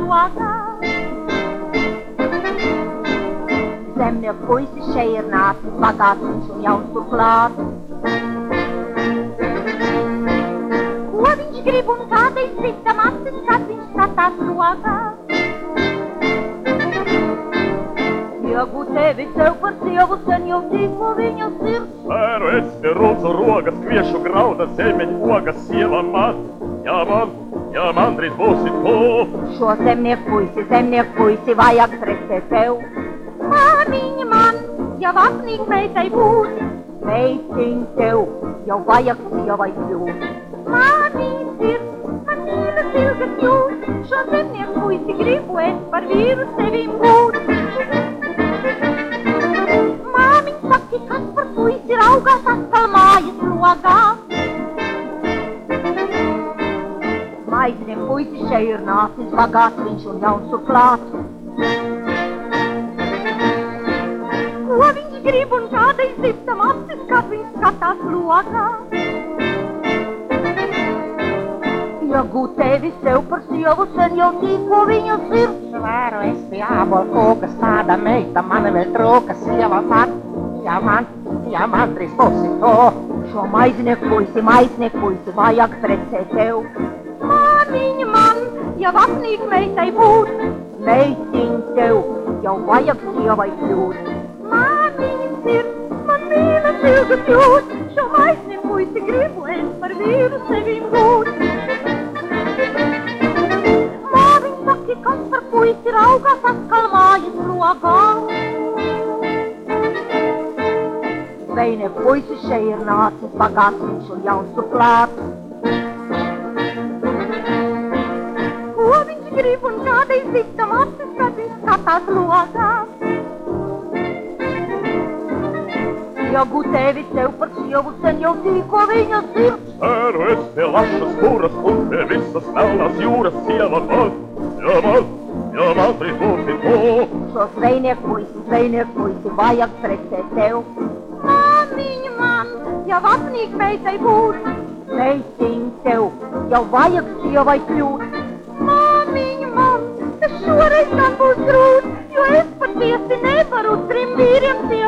logā. Zemnieku puisis šeit ir nācis, bagātiņš un jauns turklāt. Ko viņš grib un kādai citam acis, kad viņš skatās logā? Iegūt tevi sev par sievu, sen jau tīko viņa sirds. Sēru esti, rūdzu rogas, kviešu grauda, zemeņu ogas, sieva man, ja man drīz būsi tu. Šo zemnieku puisi, vajag precēt tev. Māmiņa man, ja vapnīgi meitai būt, meitiņ tev, jau vajag sievai kļūt. Māmiņa sirds, man mīlas ilgas jūt, šo zemnieku puisi gribu es par vīru sevim būt. Māmiņa saki, kas par puisi raugās atkal mājas logā. Maiznieku puisi šeit ir nācis, bagātiņš un jauns turklāt. Ko viņš grib un kādai citam acis, kad viņš skatās logā? Iegūt tevi sev par sievu, sen jau tīko viņa sirds. Svēru es pie ābola kokas, tāda meita man vēl trūka, sieva man, ja man drīz būsi tu. Šo maiznieku puisi, vajag precēt tev. Māmiņa man, ja vapnīgi meitai būt, meitiņ tev, jau vajag sievai kļūt. Māmiņa sirds, man mīlas ilgas jūt, šo maiznieku puisi gribu es par vīru sevim būt. Māmiņa saki, kas par puisi raugās atkal mājas logā. Zvejnieku puisi šeit ir nācis, bagātiņš un jauns turklāt. Ko viņš grib un kādai citam acis, kad viņš skatās logā? Iegūt tevi sev par sievu, sen jau tīko viņa sirds. Sēru esti, lašas kūras, un te visas melnās jūras, sieva man, ja man drīz būsi tu. Šo zvejnieku puisi, vajag precēt tev. Māmiņa man, ja vapnīgi meitai būt, meitiņ tev, jau vajag sievai kļūt. Māmiņa man, tas šoreiz man būs grūti, jo es patiesi nevaru trim vīriem sievu.